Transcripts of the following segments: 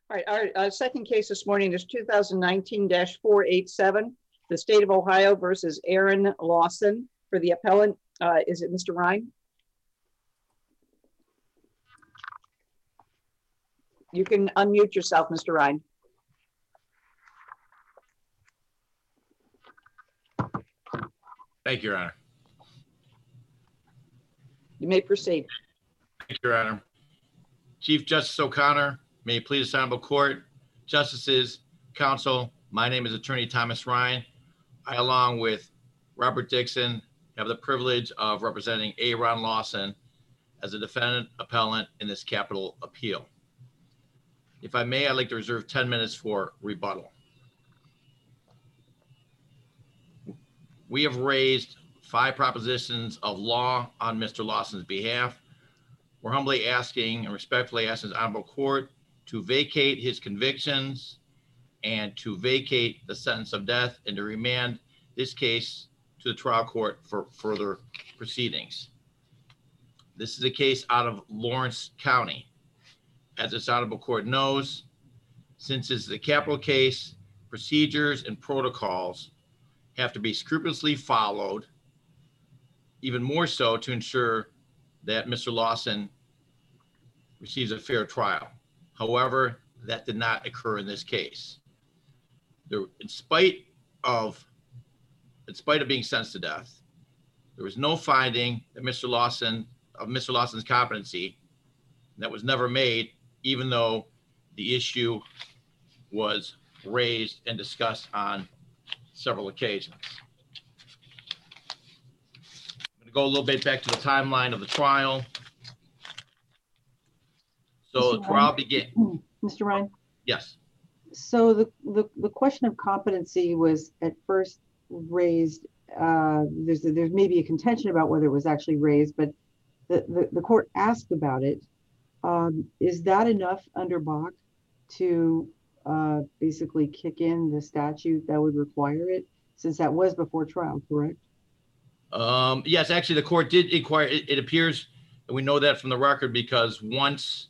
All right, our second case this morning is 2019-487, the state of Ohio versus Aaron Lawson. For the appellant, is it Mr. Ryan? You can unmute yourself, Mr. Ryan. Thank you, Your Honor. You may proceed. Thank you, Your Honor. Chief Justice O'Connor, may it please the Honorable Court, Justices, Counsel, my name is Attorney Thomas Ryan. I, along with Robert Dixon, have the privilege of representing Aaron Lawson as a defendant appellant in this capital appeal. If I may, I'd like to reserve 10 minutes for rebuttal. We have raised 5 propositions of law on Mr. Lawson's behalf. We're humbly asking and respectfully asking the Honorable Court to vacate his convictions and to vacate the sentence of death and to remand this case to the trial court for further proceedings. This is a case out of Lawrence County. As this Honorable Court knows, since it's a capital case, procedures and protocols have to be scrupulously followed, even more so to ensure that Mr. Lawson receives a fair trial. However, that did not occur in this case. In spite of being sentenced to death, there was no finding that Mr. Lawson's competency. That was never made, even though the issue was raised and discussed on several occasions. I'm going to go a little bit back to the timeline of the trial. So the trial began. Mr. Ryan? Yes. So the question of competency was at first raised. There's maybe a contention about whether it was actually raised, but the court asked about it. Is that enough under Bach to basically kick in the statute that would require it, since that was before trial, correct? Yes, actually the court did inquire. It appears, and we know that from the record, because once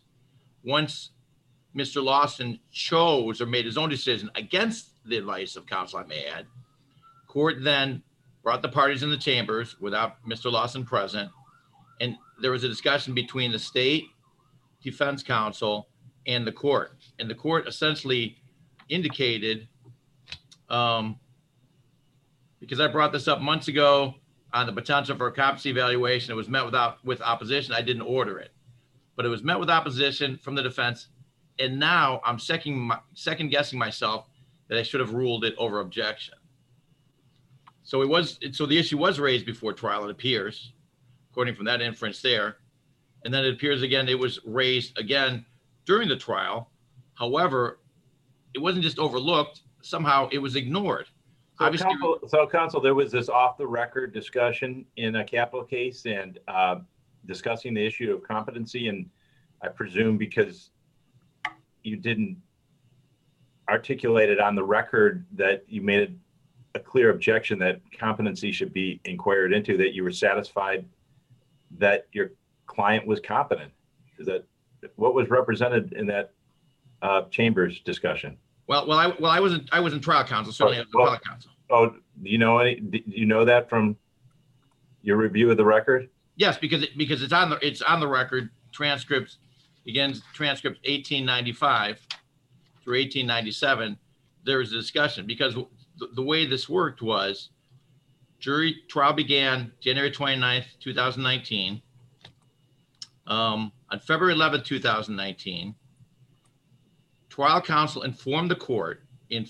Mr. Lawson chose or made his own decision against the advice of counsel, I may add, court then brought the parties in the chambers without Mr. Lawson present, and there was a discussion between the state defense counsel and the court. And the court essentially indicated, because I brought this up months ago on the potential for a competency evaluation, it was met with opposition. I didn't order it, but it was met with opposition from the defense. And now I'm second guessing myself that I should have ruled it over objection. So the issue was raised before trial, it appears, according from that inference there. And then it appears again, it was raised again during the trial. However, it wasn't just overlooked, somehow it was ignored. So counsel, there was this off the record discussion in a capital case and discussing the issue of competency. And I presume because you didn't articulate it on the record that you made a clear objection that competency should be inquired into, that you were satisfied that your client was competent. Is that what was represented in that chambers discussion? Well, I wasn't trial counsel, certainly I was appellate counsel. Oh, do you know that from your review of the record? Yes, because it's on the record. Transcripts, again, transcript 1895 through 1897. There was a discussion because the way this worked was jury trial began January 29th, 2019. On February 11th, 2019, trial counsel informed the court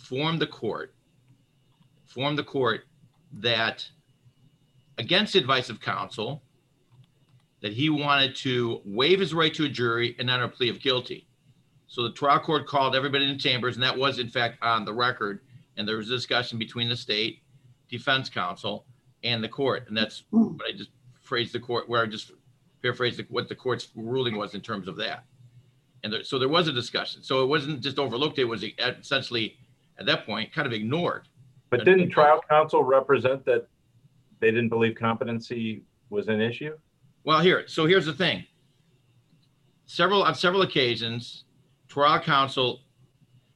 that, against the advice of counsel, that he wanted to waive his right to a jury and enter a plea of guilty. So the trial court called everybody in the chambers, and that was in fact on the record. And there was a discussion between the state defense counsel and the court. And that's what I just phrased the court, where I just paraphrased what the court's ruling was in terms of that. And so there was a discussion. So it wasn't just overlooked. It was essentially at that point kind of ignored. But didn't trial counsel represent that they didn't believe competency was an issue? Well, here's the thing. On several occasions, trial counsel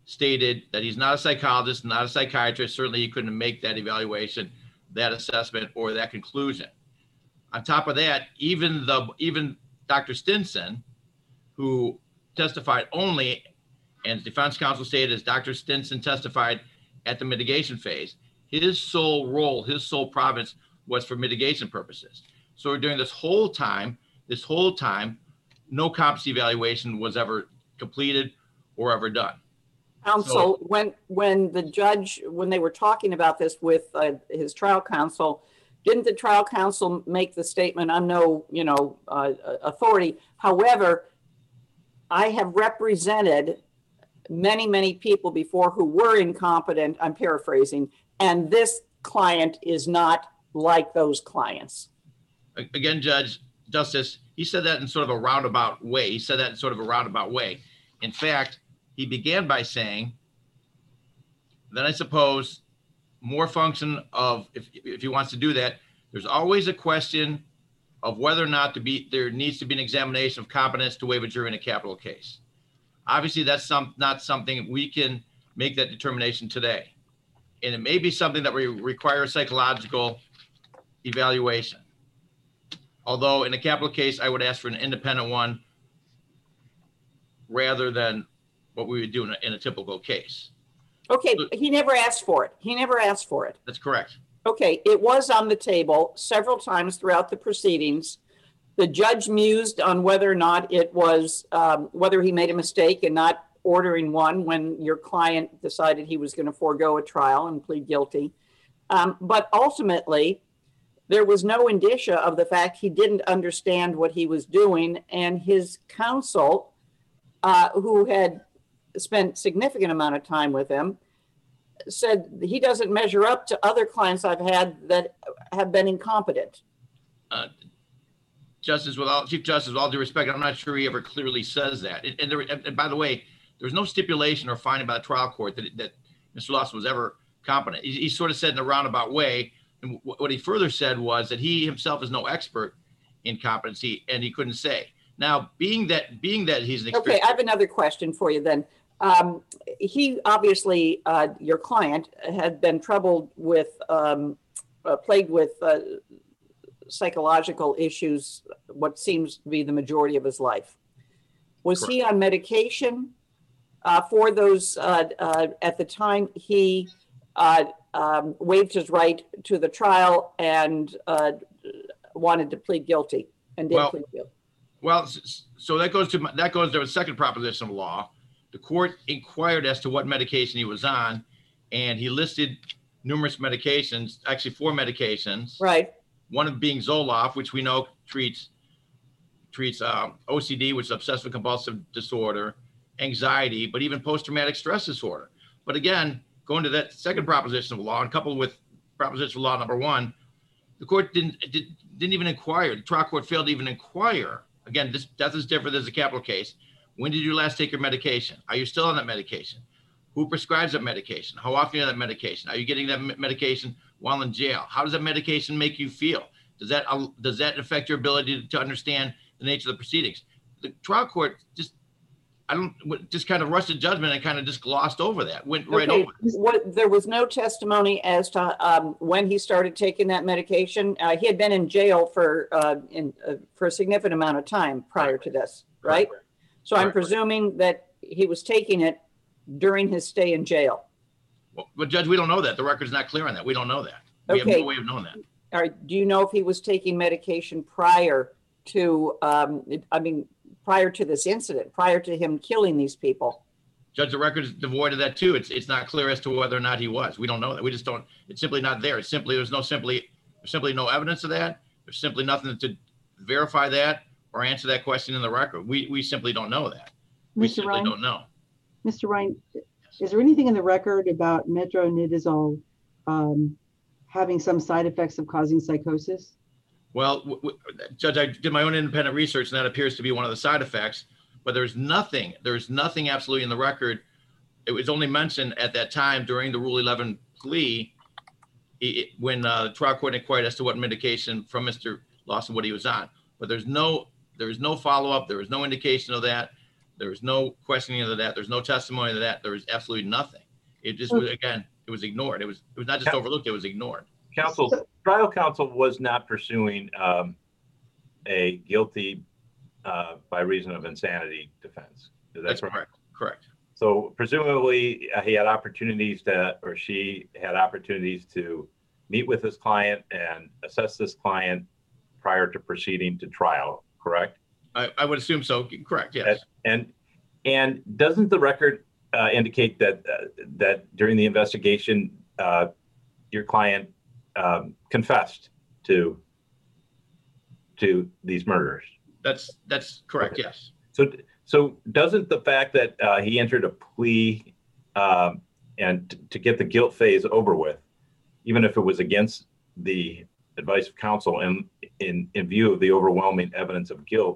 stated that he's not a psychologist, not a psychiatrist. Certainly he couldn't make that evaluation, that assessment, or that conclusion. On top of that, even Dr. Stinson, who testified only, and defense counsel stated as Dr. Stinson testified at the mitigation phase, his sole role, his sole province was for mitigation purposes. So during this whole time, no competency evaluation was ever completed or ever done. Counsel, when the judge, when they were talking about this with his trial counsel, didn't the trial counsel make the statement, I'm no, authority. However, I have represented many, many people before who were incompetent, I'm paraphrasing, and this client is not like those clients. Again, Justice, he said that in sort of a roundabout way. In fact, he began by saying that I suppose more function of, if he wants to do that, there's always a question of whether or not there needs to be an examination of competence to waive a jury in a capital case. Obviously, that's not something we can make that determination today. And it may be something that require a psychological evaluation. Although in a capital case, I would ask for an independent one rather than what we would do in a typical case. Okay, he never asked for it. That's correct. Okay, it was on the table several times throughout the proceedings. The judge mused on whether or not it was, whether he made a mistake in not ordering one when your client decided he was going to forego a trial and plead guilty. But ultimately, there was no indicia of the fact he didn't understand what he was doing, and his counsel, who had spent significant amount of time with him, said he doesn't measure up to other clients I've had that have been incompetent. Chief Justice, with all due respect, I'm not sure he ever clearly says that. And by the way, there was no stipulation or finding by the trial court that Mr. Lawson was ever competent. He sort of said in a roundabout way, and what he further said was that he himself is no expert in competency, and he couldn't say. Now, being that he's an expert. Okay, I have another question for you then. He obviously, your client, had been troubled with, plagued with psychological issues, what seems to be the majority of his life. Was Correct. he on medication for those at the time he waived his right to the trial and wanted to plead guilty and did plead guilty? Well, so that goes to the second proposition of law. The court inquired as to what medication he was on, and he listed numerous medications, actually 4 medications. Right. One of being Zoloft, which we know treats OCD, which is obsessive compulsive disorder, anxiety, but even post-traumatic stress disorder. But again, going to that second proposition of law and coupled with proposition of law number 1, the court didn't even inquire. The trial court failed to even inquire. Again, that is different than a capital case. When did you last take your medication? Are you still on that medication? Who prescribes that medication? How often are you on that medication? Are you getting that medication while in jail? How does that medication make you feel? Does that affect your ability to understand the nature of the proceedings? The trial court just kind of rushed to judgment and kind of just glossed over that, went right over it. There was no testimony as to when he started taking that medication. He had been in jail for a significant amount of time prior to this, right? Correct. So I'm presuming that he was taking it during his stay in jail. Well, but Judge, we don't know that. The record's not clear on that. We don't know that. We have no way of knowing that. All right. Do you know if he was taking medication prior to, prior to this incident, prior to him killing these people? Judge, the record is devoid of that too. It's not clear as to whether or not he was. We don't know that. We just don't. It's simply not there. It's simply there's simply no evidence of that. There's simply nothing to verify that or answer that question in the record. We simply don't know that. We Mr. simply Ryan, don't know. Mr. Ryan, is there anything in the record about metronidazole having some side effects of causing psychosis? Well, Judge, I did my own independent research, and that appears to be one of the side effects. But there's nothing absolutely in the record. It was only mentioned at that time during the Rule 11 plea when the trial court inquired as to what medication from Mr. Lawson, what he was on. But there was no follow-up. There was no indication of that. There was no questioning of that. There's no testimony of that. There was absolutely nothing. It just was, again, it was ignored. It was not just overlooked, it was ignored. Trial counsel was not pursuing a guilty by reason of insanity defense. That's correct. Correct. So presumably he had opportunities to, or she had opportunities to meet with this client and assess this client prior to proceeding to trial, correct? I would assume so. Correct. Yes. And doesn't the record indicate that that during the investigation, your client confessed to these murders? That's correct. Okay. Yes. So doesn't the fact that he entered a plea and to get the guilt phase over with, even if it was against the advice of counsel and in view of the overwhelming evidence of guilt,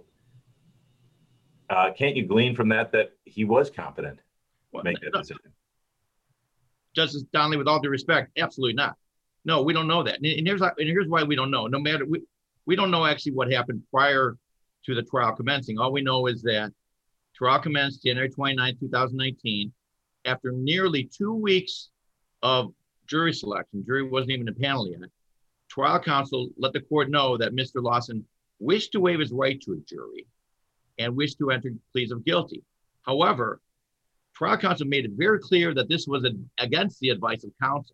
can't you glean from that he was competent to make that decision? Justice Donnelly, with all due respect, absolutely not. No, we don't know that. And here's why we don't know. No matter, we don't know actually what happened prior to the trial commencing. All we know is that trial commenced January 29, 2019. After nearly 2 weeks of jury selection, jury wasn't even a panel yet, trial counsel let the court know that Mr. Lawson wished to waive his right to a jury and wished to enter pleas of guilty. However, trial counsel made it very clear that this was against the advice of counsel.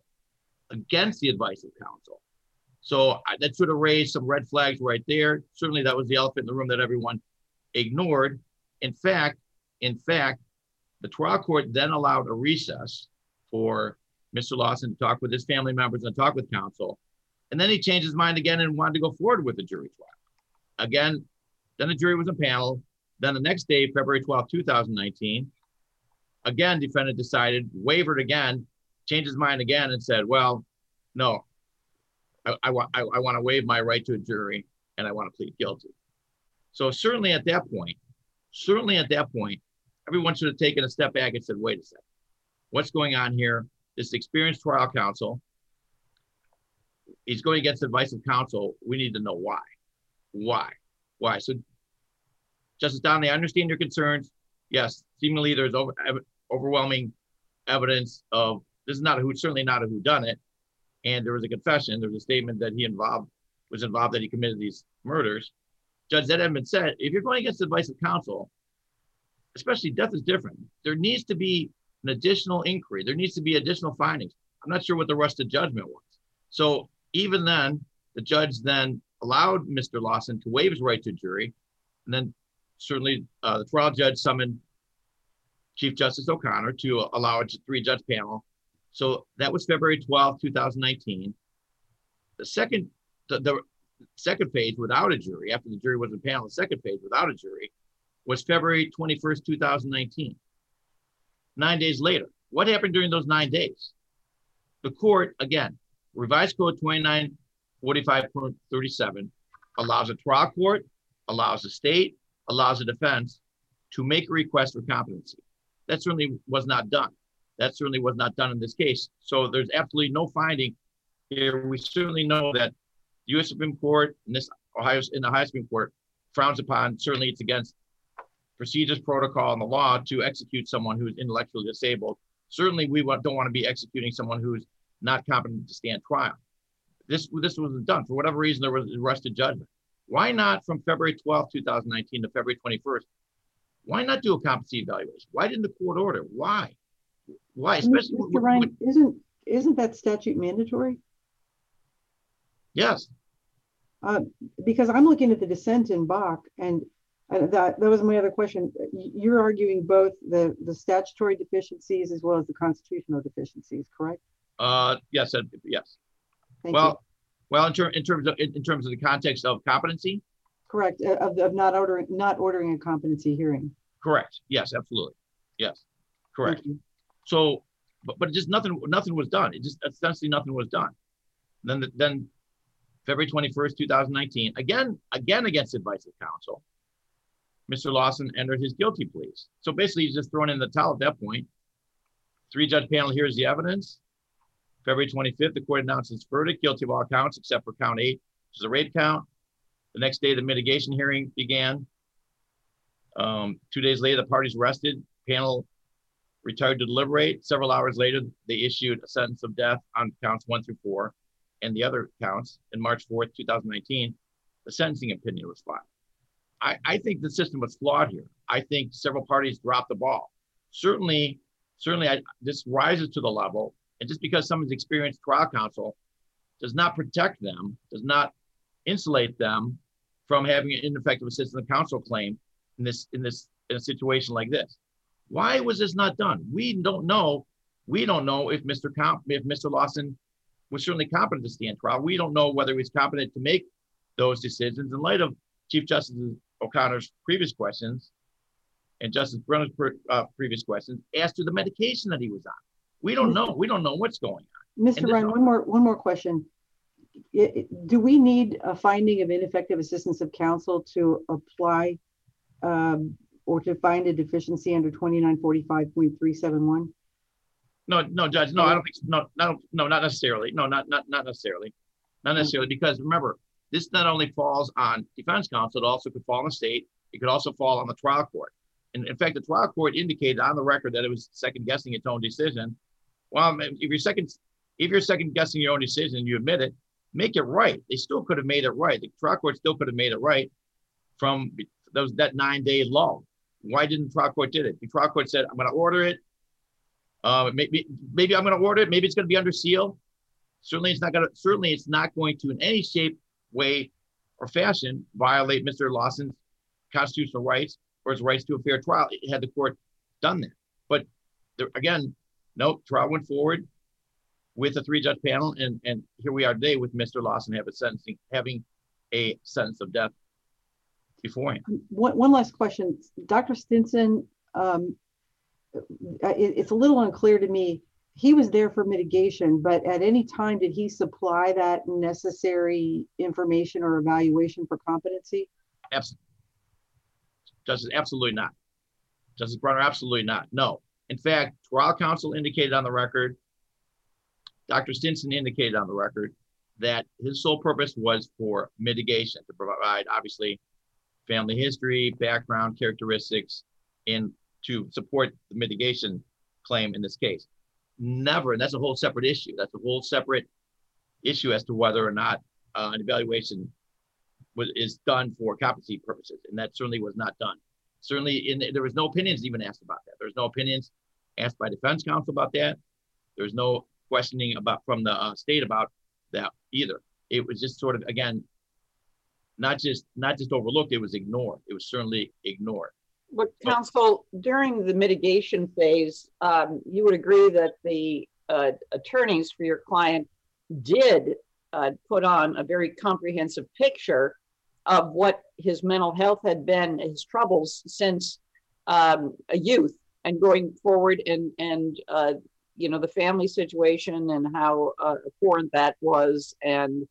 So that should have raised some red flags right there. Certainly that was the elephant in the room that everyone ignored. In fact, the trial court then allowed a recess for Mr. Lawson to talk with his family members and talk with counsel. And then he changed his mind again and wanted to go forward with the jury trial. Again, then the jury was in panel. Then the next day, February 12, 2019, again, defendant decided, wavered again, changed his mind again and said, well, no, I want to waive my right to a jury and I want to plead guilty. So certainly at that point, everyone should have taken a step back and said, wait a second, what's going on here? This experienced trial counsel, he's going against the advice of counsel. We need to know why. Why? So Justice Donnelly, I understand your concerns. Yes, seemingly there's overwhelming evidence of, this is certainly not a whodunit. And there was a confession, there was a statement that he was involved, that he committed these murders. Judge, that had been said, if you're going against the advice of counsel, especially death is different. There needs to be an additional inquiry. There needs to be additional findings. I'm not sure what the rest of judgment was. So even then, the judge then allowed Mr. Lawson to waive his right to a jury. And then certainly the trial judge summoned Chief Justice O'Connor to allow a 3-judge panel. So that was February 12, 2019. The second phase without a jury, after the jury was in panel, the second phase without a jury was February 21st, 2019. 9 days later. What happened during those 9 days? The court, again, revised code 2945.37 allows a trial court, allows the state, allows the defense to make a request for competency. That certainly was not done. That certainly was not done in this case. So there's absolutely no finding here. We certainly know that the U.S. Supreme Court in the Ohio Supreme Court frowns upon, certainly it's against procedures, protocol, and the law to execute someone who is intellectually disabled. Certainly we don't want to be executing someone who's not competent to stand trial. This wasn't done. For whatever reason, there was arrested judgment. Why not from February 12, 2019 to February 21st? Why not do a competency evaluation? Why didn't the court order? Why? Especially Mr. Ryan, isn't that statute mandatory? Yes. Because I'm looking at the dissent in Bach, and that was my other question. You're arguing both the statutory deficiencies as well as the constitutional deficiencies, correct? Yes. Thank you. Well, in terms of the context of competency. Correct. Of not ordering a competency hearing. Correct. Yes, absolutely. Yes. Correct. So, but just nothing was done. Essentially nothing was done. Then February 21st, 2019, again against advice of counsel, Mr. Lawson entered his guilty pleas. So basically he's just thrown in the towel at that point. 3-judge panel hears the evidence. February 25th, the court announced its verdict, guilty of all counts except for count 8, which is a rape count. The next day, the mitigation hearing began. 2 days later, the parties rested. Panel retired to deliberate. Several hours later, they issued a sentence of death on counts 1 through 4 and the other counts. In March 4th, 2019, the sentencing opinion was filed. I think the system was flawed here. I think several parties dropped the ball. Certainly, this rises to the level, and just because someone's experienced trial counsel does not protect them, does not insulate them from having an ineffective assistance of counsel claim in a situation like this. Why was this not done? We don't know. We don't know if Mr. Lawson was certainly competent to stand trial. We don't know whether he was competent to make those decisions in light of Chief Justice O'Connor's previous questions and Justice Brenner's previous questions as to the medication that he was on. We don't know. We don't know what's going on. Mr. Ryan, one more question. Do we need a finding of ineffective assistance of counsel to apply or to find a deficiency under 2945.371? No, Judge. No, I don't think so. No, not necessarily. No, not necessarily. Not necessarily, because remember, this not only falls on defense counsel, it also could fall on the state. It could also fall on the trial court. And in fact, the trial court indicated on the record that it was second guessing its own decision. Well, if you're second guessing your own decision and you admit it, make it right. They still could have made it right. The trial court still could have made it right from that 9-day lull. Why didn't the trial court did it? The trial court said, I'm going to order it. Maybe I'm going to order it. Maybe it's going to be under seal. Certainly it's not going to in any shape, way, or fashion violate Mr. Lawson's constitutional rights or his rights to a fair trial had the court done that. But again, no, trial went forward with a 3-judge panel, and here we are today with Mr. Lawson having a sentence of death before him. One last question, Dr. Stinson. It's a little unclear to me. He was there for mitigation, but at any time did he supply that necessary information or evaluation for competency? Justice, absolutely not. Justice Brenner, absolutely not. No. In fact, trial counsel indicated on the record, Dr. Stinson indicated on the record that his sole purpose was for mitigation, to provide, obviously, family history, background characteristics, and to support the mitigation claim in this case. Never, and that's a whole separate issue. That's a whole separate issue as to whether or not an evaluation is done for competency purposes, and that certainly was not done. Certainly, there was no opinions even asked about that. There's no opinions asked by defense counsel about that. There's no questioning from the state about that either. It was just sort of, again, not just overlooked. It was ignored. It was certainly ignored. But counsel, during the mitigation phase, you would agree that the attorneys for your client did put on a very comprehensive picture of what his mental health had been, his troubles since a youth, and going forward, and the family situation and how abhorrent that was, and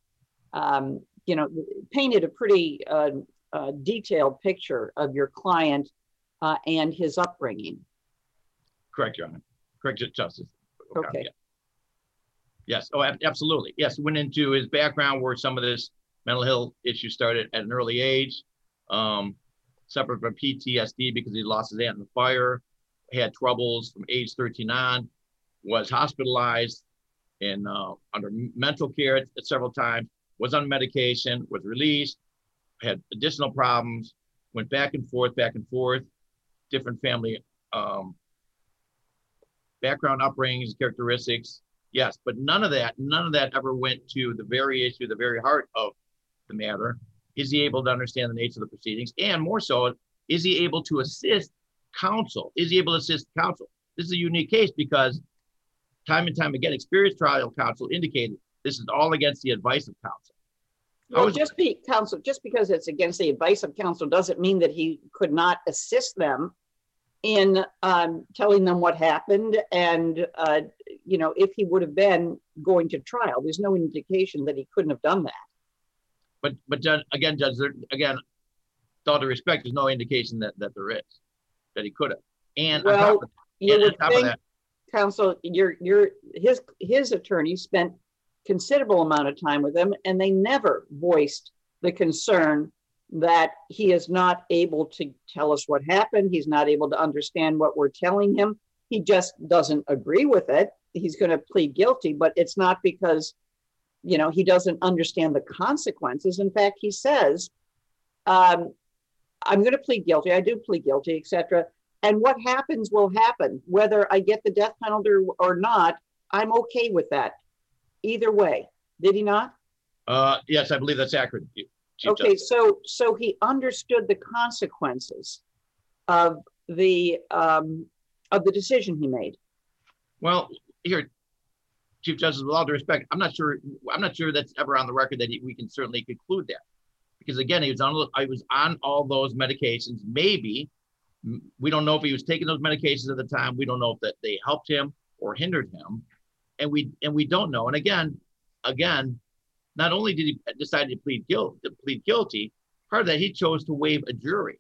painted a pretty detailed picture of your client and his upbringing. Correct, Your Honor. Correct, Justice. Okay. Yeah. Yes. Oh, absolutely. Yes. Went into his background where some of this mental health issues started at an early age. Suffered from PTSD because he lost his aunt in the fire. Had troubles from age 13 on. Was hospitalized and under mental care several times. Was on medication. Was released. Had additional problems. Went back and forth. Different family background, upbringings, characteristics. Yes, but none of that ever went to the very issue, the very heart of the matter. Is he able to understand the nature of the proceedings? And more so, is he able to assist counsel? Is he able to assist counsel? This is a unique case because time and time again, experienced trial counsel indicated this is all against the advice of counsel. Well, just because it's against the advice of counsel doesn't mean that he could not assist them in telling them what happened, and if he would have been going to trial. There's no indication that he couldn't have done that. But Judge, with all due respect, there's no indication that there is, that he could have. And well, on top of that, counsel, his attorney spent considerable amount of time with him, and they never voiced the concern that he is not able to tell us what happened. He's not able to understand what we're telling him. He just doesn't agree with it. He's going to plead guilty, but it's not because, he doesn't understand the consequences. In fact, he says, I'm going to plead guilty. I do plead guilty, etc. And what happens will happen. Whether I get the death penalty or not, I'm okay with that. Either way. Did he not? Yes, I believe that's accurate. Chief Okay, Justice. so he understood the consequences of the decision he made. Well, here, Chief Justice, with all due respect, I'm not sure that's ever on the record that we can certainly conclude that, because again, I was on all those medications. Maybe we don't know if he was taking those medications at the time. We don't know if that they helped him or hindered him, and we don't know. And again, not only did he decide to plead guilty, part of that he chose to waive a jury.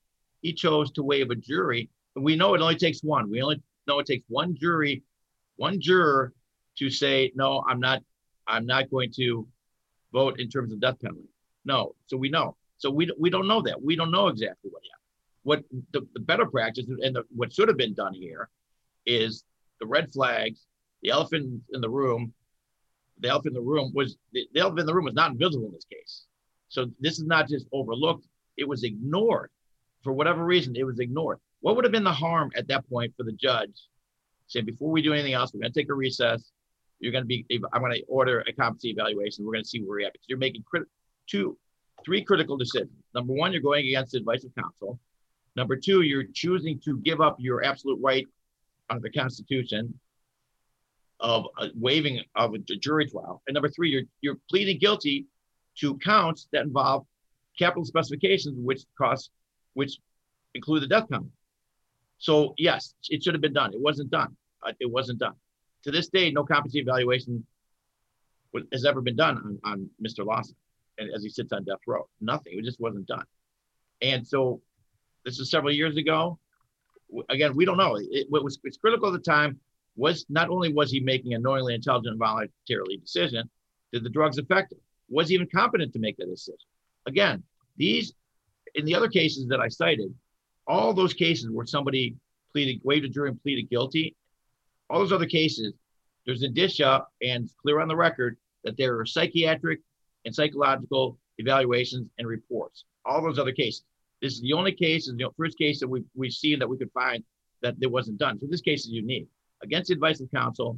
And we know it only takes one. We only know it takes one juror to say, no, I'm not going to vote in terms of death penalty. No, so we know. So we don't know that. We don't know exactly what happened. What the better practice and what should have been done here is the red flags, the elephant in the room. The elephant in the room was not invisible in this case. So this is not just overlooked. It was ignored. For whatever reason, it was ignored. What would have been the harm at that point for the judge saying, before we do anything else, we're going to take a recess. I'm going to order a competency evaluation. We're going to see where we're at. Because you're making three critical decisions. Number one, you're going against the advice of counsel. Number two, you're choosing to give up your absolute right under the Constitution of a waiving of a jury trial. And number three, you're pleading guilty to counts that involve capital specifications, which include the death penalty. So yes, it should have been done. It wasn't done. To this day, no competency evaluation has ever been done on Mr. Lawson, and as he sits on death row. Nothing. It just wasn't done. And so this is several years ago. Again, we don't know. What was critical at the time was not only was he making a knowingly, intelligent, voluntarily decision, did the drugs affect him? Was he even competent to make that decision? Again, in the other cases that I cited, all those cases where somebody waived a jury and pleaded guilty, all those other cases, there's indicia and it's clear on the record that there are psychiatric and psychological evaluations and reports. All those other cases. This is the only case, the first case that we've seen that we could find that it wasn't done. So this case is unique. Against the advice of counsel,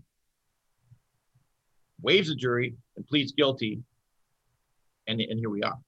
waives a jury and pleads guilty, and here we are.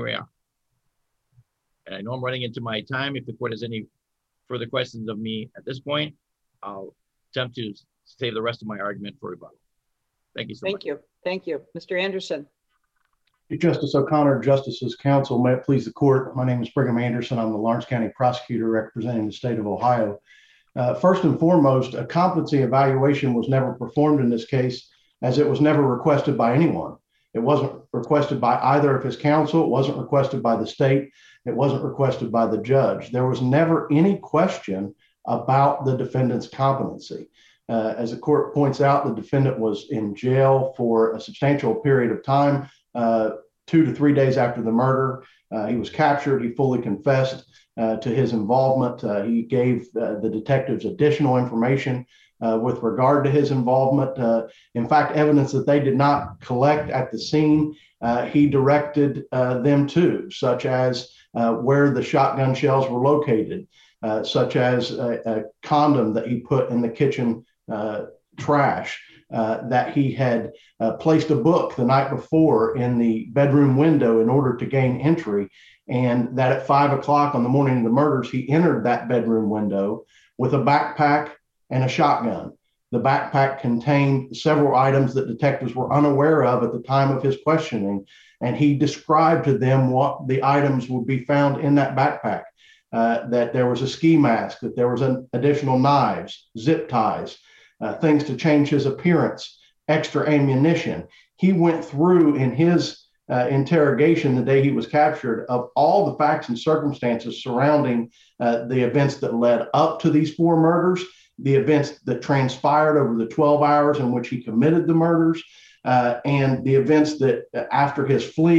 And I know I'm running into my time. If the court has any further questions of me at this point, I'll attempt to save the rest of my argument for rebuttal. Thank you so much. Thank you. Mr. Anderson. Justice O'Connor, Justices Council, may it please the court. My name is Brigham Anderson. I'm the Lawrence County prosecutor representing the state of Ohio. First and foremost, a competency evaluation was never performed in this case, as it was never requested by anyone. It wasn't requested by either of his counsel. It wasn't requested by the state. It wasn't requested by the judge. There was never any question about the defendant's competency. As the court points out, the defendant was in jail for a substantial period of time, 2 to 3 days after the murder. He was captured. He fully confessed to his involvement. He gave the detectives additional information with regard to his involvement. In fact, evidence that they did not collect at the scene, he directed them to, such as where the shotgun shells were located, such as a condom that he put in the kitchen trash, that he had placed a book the night before in the bedroom window in order to gain entry, and that at 5 o'clock on the morning of the murders, he entered that bedroom window with a backpack and a shotgun. The backpack contained several items that detectives were unaware of at the time of his questioning, and he described to them what the items would be found in that backpack, that there was a ski mask, that there was additional knives, zip ties, things to change his appearance, extra ammunition. He went through in his interrogation the day he was captured of all the facts and circumstances surrounding the events that led up to these 4 murders, the events that transpired over the 12 hours in which he committed the murders, and the events that after his flee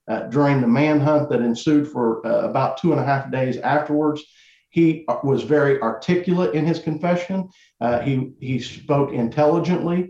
during the manhunt that ensued for about 2.5 days afterwards. He was very articulate in his confession. He spoke intelligently,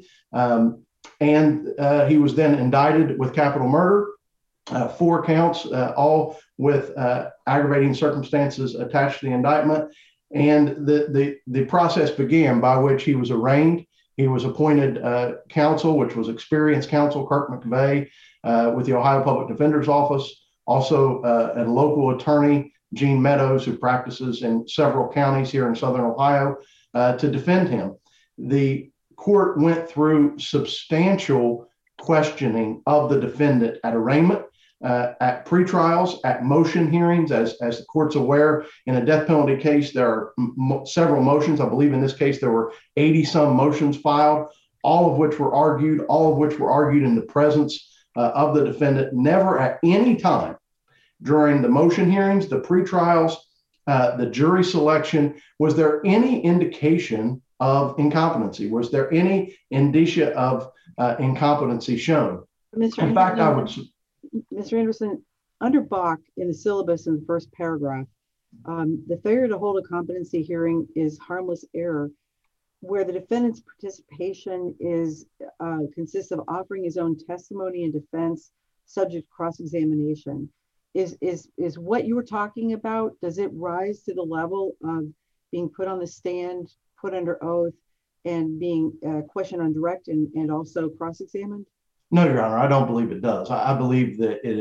and he was then indicted with capital murder, 4 counts, all with aggravating circumstances attached to the indictment. And the process began by which he was arraigned. He was appointed counsel, which was experienced counsel Kirk McVeigh with the Ohio Public Defender's Office, also a local attorney, Gene Meadows, who practices in several counties here in Southern Ohio, to defend him. The court went through substantial questioning of the defendant at arraignment, at pretrials, at motion hearings. As the court's aware, in a death penalty case, there are several motions. I believe in this case, there were 80-some motions filed, all of which were argued in the presence of the defendant. Never at any time during the motion hearings, the pretrials, the jury selection, was there any indication of incompetency? Was there any indicia of incompetency shown? In fact, I would... Mr. Anderson, under Bach in the syllabus in the first paragraph, the failure to hold a competency hearing is harmless error, where the defendant's participation consists of offering his own testimony and defense subject to cross-examination. Is what you were talking about, does it rise to the level of being put on the stand, put under oath, and being questioned on direct and also cross-examined? No, Your Honor, I don't believe it does. I believe that it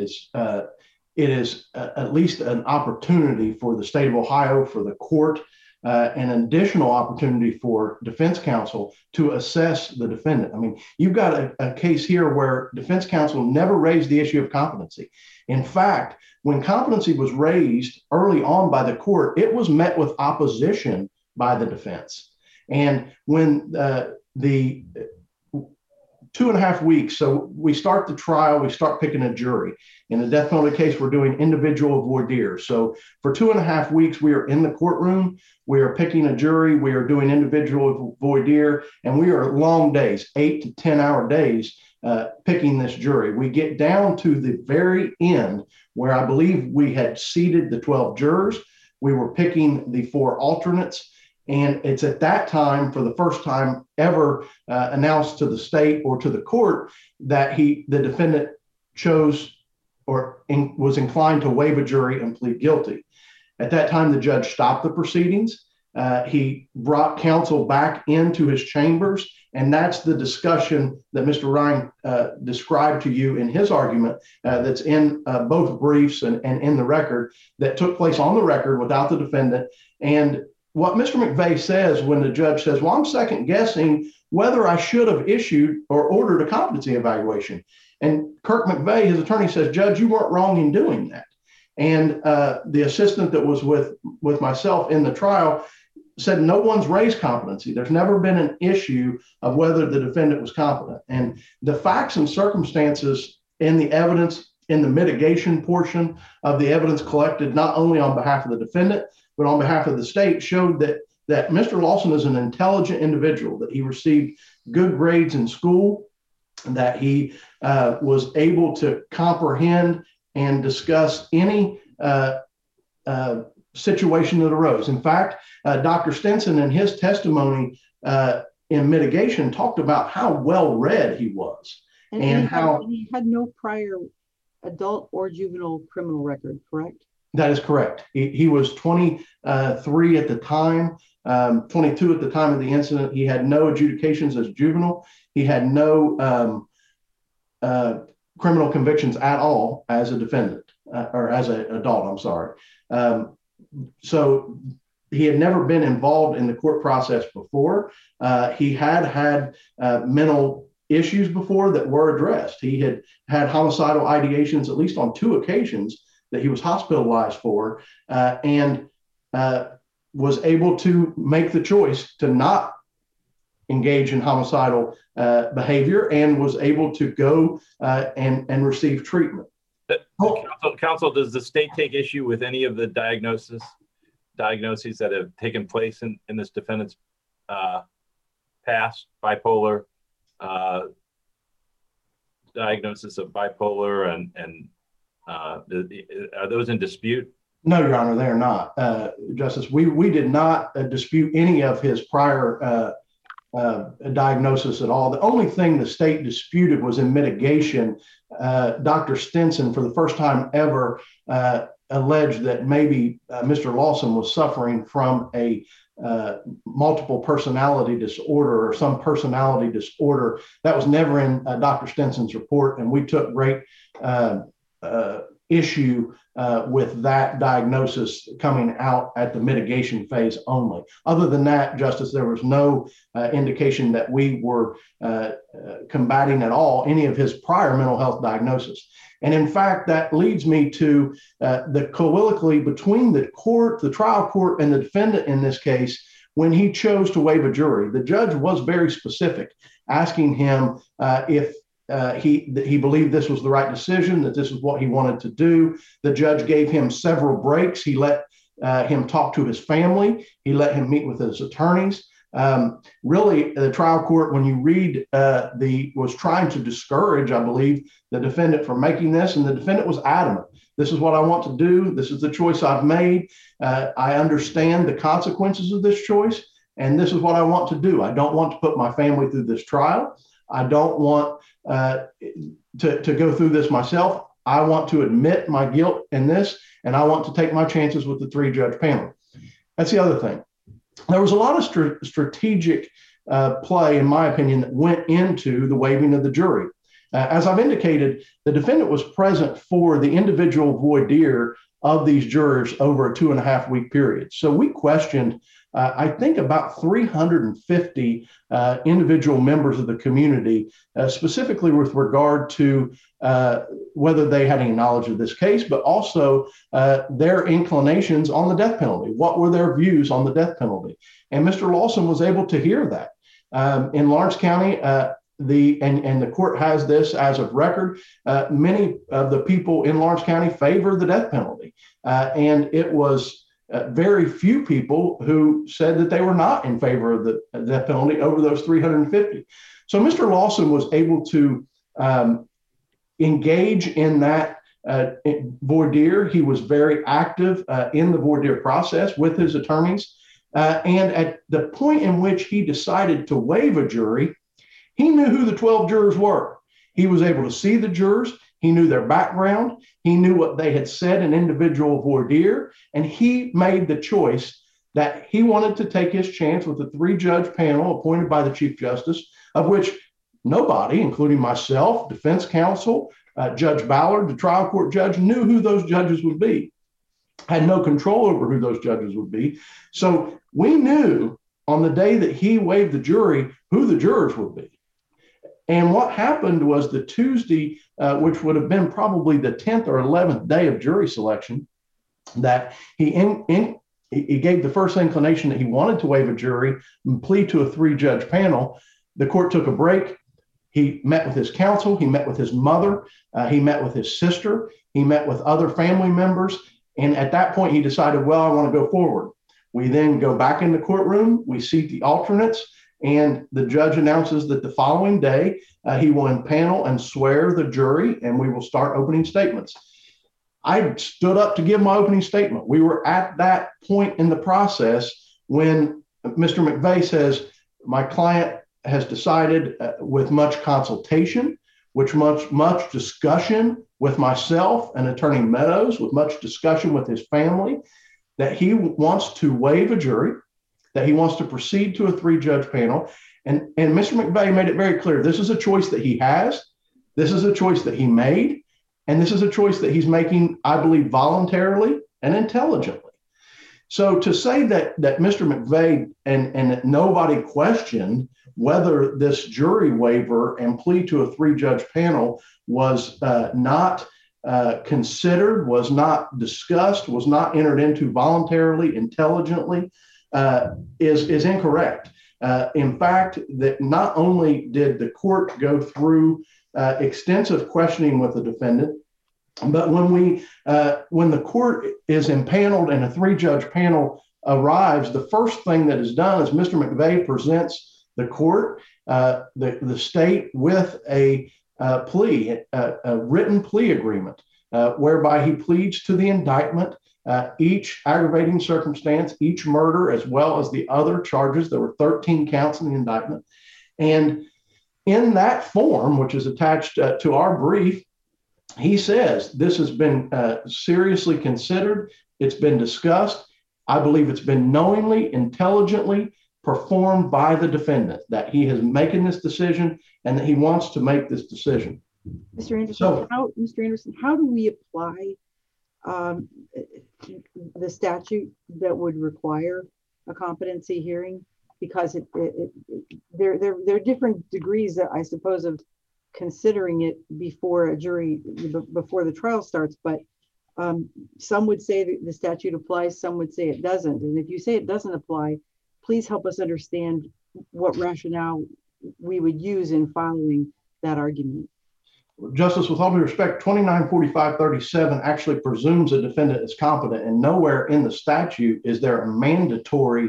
is at least an opportunity for the state of Ohio, for the court, an additional opportunity for defense counsel to assess the defendant. I mean, you've got a case here where defense counsel never raised the issue of competency. In fact, when competency was raised early on by the court, it was met with opposition by the defense. And when the 2.5 weeks, so we start the trial, we start picking a jury. In the death penalty case, we're doing individual voir dire. So for 2.5 weeks, we are in the courtroom, we are picking a jury, we are doing individual voir dire, and we are long days, 8 to 10 hour days, picking this jury. We get down to the very end where I believe we had seated the 12 jurors. We were picking the 4 alternates. And it's at that time, for the first time ever, announced to the state or to the court that the defendant chose or was inclined to waive a jury and plead guilty. At that time, the judge stopped the proceedings. He brought counsel back into his chambers, and that's the discussion that Mr. Ryan described to you in his argument that's in both briefs and in the record, that took place on the record without the defendant. And what Mr. McVeigh says when the judge says, well, I'm second guessing whether I should have issued or ordered a competency evaluation. And Kirk McVeigh, his attorney, says, Judge, you weren't wrong in doing that. And the assistant that was with myself in the trial said, no one's raised competency. There's never been an issue of whether the defendant was competent. And the facts and circumstances in the evidence, in the mitigation portion of the evidence collected, not only on behalf of the defendant, but on behalf of the state, showed that Mr. Lawson is an intelligent individual, that he received good grades in school, that he was able to comprehend and discuss any situation that arose. In fact, Dr. Stinson in his testimony in mitigation talked about how well read he was and how he had no prior adult or juvenile criminal record, correct? That is correct. He was 23 at the time, 22 at the time of the incident. He had no adjudications as juvenile. He had no criminal convictions at all as a defendant or as an adult, I'm sorry. So he had never been involved in the court process before. He had mental issues before that were addressed. He had had homicidal ideations at least on 2 occasions that he was hospitalized for, and was able to make the choice to not engage in homicidal behavior, and was able to go and receive treatment. Counsel, does the state take issue with any of the diagnoses that have taken place in this defendant's past? Bipolar, diagnosis of bipolar and Are those in dispute? No, Your Honor, they are not. Justice, we did not dispute any of his prior diagnosis at all. The only thing the state disputed was in mitigation. Dr. Stinson, for the first time ever, alleged that maybe Mr. Lawson was suffering from a multiple personality disorder or some personality disorder. That was never in Dr. Stinson's report, and we took great issue with that diagnosis coming out at the mitigation phase only. Other than that, Justice, there was no indication that we were combating at all any of his prior mental health diagnosis. And in fact, that leads me to the colloquy between the court, the trial court, and the defendant in this case. When he chose to waive a jury, the judge was very specific, asking him if he believed this was the right decision, that this is what he wanted to do. The judge gave him several breaks. He let him talk to his family. He let him meet with his attorneys. Really, the trial court, when you read was trying to discourage, I believe, the defendant from making this, and the defendant was adamant. This is what I want to do. This is the choice I've made. I understand the consequences of this choice, and this is what I want to do. I don't want to put my family through this trial. I don't want to go through this myself. I want to admit my guilt in this, and I want to take my chances with the 3-judge panel. That's the other thing. There was a lot of strategic play, in my opinion, that went into the waiving of the jury. As I've indicated, the defendant was present for the individual voir dire of these jurors over a 2.5-week period. So we questioned, I think, about 350 individual members of the community, specifically with regard to whether they had any knowledge of this case, but also their inclinations on the death penalty. What were their views on the death penalty? And Mr. Lawson was able to hear that. In Lawrence County, the court has this as of record, many of the people in Lawrence County favor the death penalty. And it was very few people who said that they were not in favor of the death penalty over those 350. So Mr. Lawson was able to engage in that voir dire. He was very active in the voir dire process with his attorneys. And at the point in which he decided to waive a jury, he knew who the 12 jurors were. He was able to see the jurors. He knew their background. He knew what they had said in individual voir dire. And he made the choice that he wanted to take his chance with a 3-judge panel appointed by the Chief Justice, of which nobody, including myself, defense counsel, Judge Ballard, the trial court judge, knew who those judges would be, had no control over who those judges would be. So we knew on the day that he waived the jury who the jurors would be. And what happened was the Tuesday, which would have been probably the 10th or 11th day of jury selection, that he gave the first inclination that he wanted to waive a jury and plead to a 3-judge panel. The court took a break. He met with his counsel. He met with his mother. He met with his sister. He met with other family members. And at that point, he decided, well, I want to go forward. We then go back in the courtroom. We seat the alternates. And the judge announces that the following day, he will impanel and swear the jury, and we will start opening statements. I stood up to give my opening statement. We were at that point in the process when Mr. McVeigh says, my client has decided with much consultation, with much discussion with myself and Attorney Meadows, with much discussion with his family, that he wants to waive a jury, that he wants to proceed to a 3-judge panel. And Mr. McVeigh made it very clear, this is a choice that he has, this is a choice that he made, and this is a choice that he's making, I believe, voluntarily and intelligently. So to say that Mr. McVeigh and that nobody questioned whether this jury waiver and plea to a 3-judge panel was not considered, was not discussed, was not entered into voluntarily, intelligently, is incorrect. In fact, that not only did the court go through extensive questioning with the defendant, but when the court is impaneled and a 3-judge panel arrives, the first thing that is done is Mr. McVeigh presents the court, the state with a plea, a written plea agreement whereby he pleads to the indictment, each aggravating circumstance, each murder, as well as the other charges. There were 13 counts in the indictment. And in that form, which is attached to our brief, he says this has been seriously considered. It's been discussed. I believe it's been knowingly, intelligently performed by the defendant, that he has making this decision and that he wants to make this decision. Mr. Anderson, how do we apply the statute that would require a competency hearing? Because there are different degrees, I suppose, of considering it before a jury, before the trial starts. But some would say that the statute applies, some would say it doesn't. And if you say it doesn't apply, please help us understand what rationale we would use in following that argument. Justice, with all due respect, 2945-37 actually presumes a defendant is competent, and nowhere in the statute is there a mandatory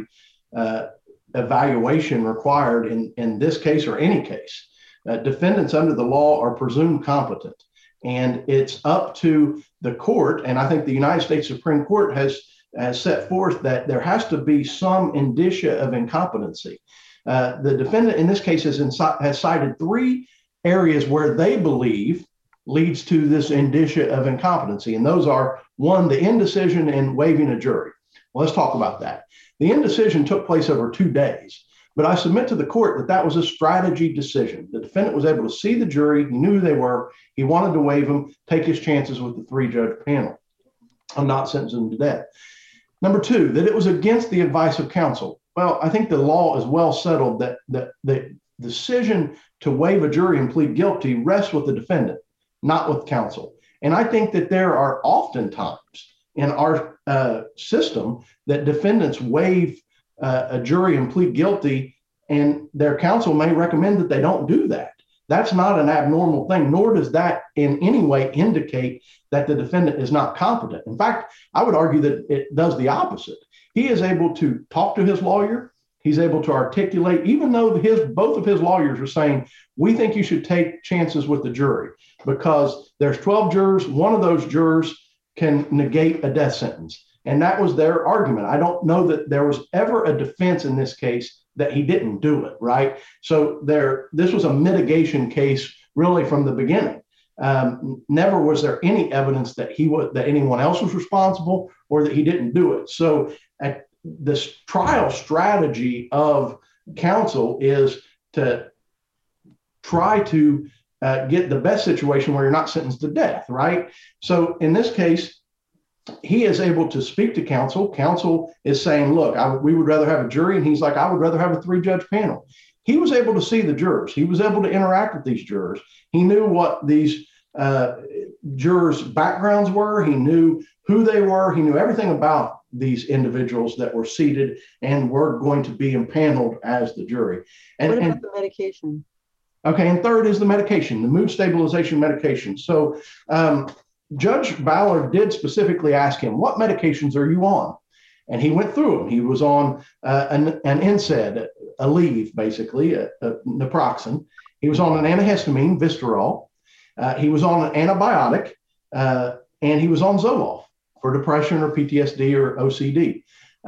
evaluation required in this case or any case. Defendants under the law are presumed competent, and it's up to the court. And I think the United States Supreme Court has set forth that there has to be some indicia of incompetency. The defendant in this case has cited three areas where they believe leads to this indicia of incompetency. And those are, one, the indecision and waiving a jury. Well, let's talk about that. The indecision took place over 2 days, but I submit to the court that that was a strategy decision. The defendant was able to see the jury. He knew who they were. He wanted to waive them, take his chances with the 3-judge panel on not sentencing them to death. Number two, that it was against the advice of counsel. Well, I think the law is well settled that the decision to waive a jury and plead guilty rests with the defendant, not with counsel. And I think that there are often times in our system that defendants waive a jury and plead guilty, and their counsel may recommend that they don't do that. That's not an abnormal thing, nor does that in any way indicate that the defendant is not competent. In fact, I would argue that it does the opposite. He is able to talk to his lawyer. He's able to articulate, even though both of his lawyers are saying, we think you should take chances with the jury because there's 12 jurors. One of those jurors can negate a death sentence. And that was their argument. I don't know that there was ever a defense in this case that he didn't do it, right? So this was a mitigation case really from the beginning. Never was there any evidence that anyone else was responsible or that he didn't do it. So this trial strategy of counsel is to try to get the best situation where you're not sentenced to death, right? So in this case, he is able to speak to counsel. Counsel is saying, look, we would rather have a jury. And he's like, I would rather have a 3-judge panel. He was able to see the jurors. He was able to interact with these jurors. He knew what these jurors' backgrounds were. He knew who they were. He knew everything about these individuals that were seated and were going to be impaneled as the jury. What about the medication? Okay, and third is the medication, the mood stabilization medication. So Judge Ballard did specifically ask him, what medications are you on? And he went through them. He was on an NSAID, a leave, basically, a naproxen. He was on an antihistamine, Vistarol. He was on an antibiotic, and he was on Zoloft for depression or PTSD or OCD.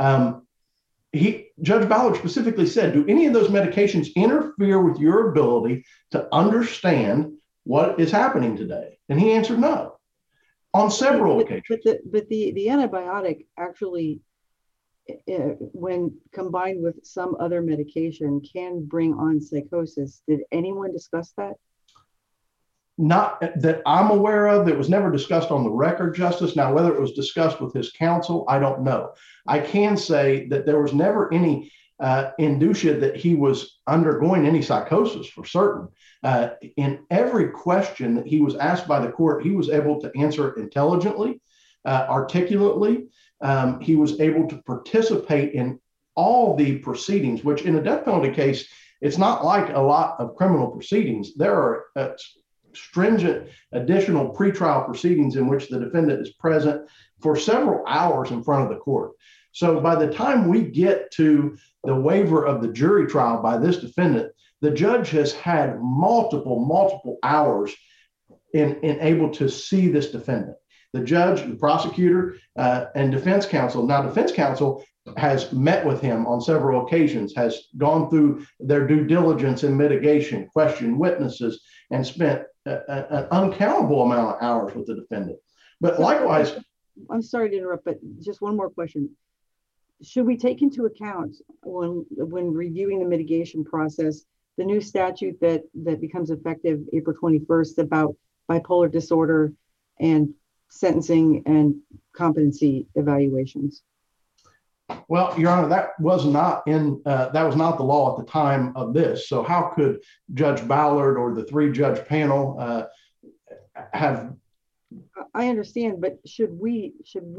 Judge Ballard specifically said, do any of those medications interfere with your ability to understand what is happening today? And he answered no on several occasions. But the antibiotic actually, when combined with some other medication, can bring on psychosis. Did anyone discuss that? Not that I'm aware of. It was never discussed on the record, Justice. Now, whether it was discussed with his counsel, I don't know. I can say that there was never any indicia that he was undergoing any psychosis for certain. In every question that he was asked by the court, he was able to answer it intelligently, articulately. He was able to participate in all the proceedings, which in a death penalty case, it's not like a lot of criminal proceedings. There are stringent additional pretrial proceedings in which the defendant is present for several hours in front of the court. So by the time we get to the waiver of the jury trial by this defendant, the judge has had multiple hours in able to see this defendant. The judge, the prosecutor, and defense counsel. Now, defense counsel has met with him on several occasions, has gone through their due diligence and mitigation, questioned witnesses, and spent an uncountable amount of hours with the defendant. But likewise, I'm sorry to interrupt, but just one more question. Should we take into account when reviewing the mitigation process, the new statute that becomes effective April 21st about bipolar disorder and sentencing and competency evaluations? Well, Your Honor, that was not the law at the time of this. So how could Judge Ballard or the 3-judge panel have? I understand, but should we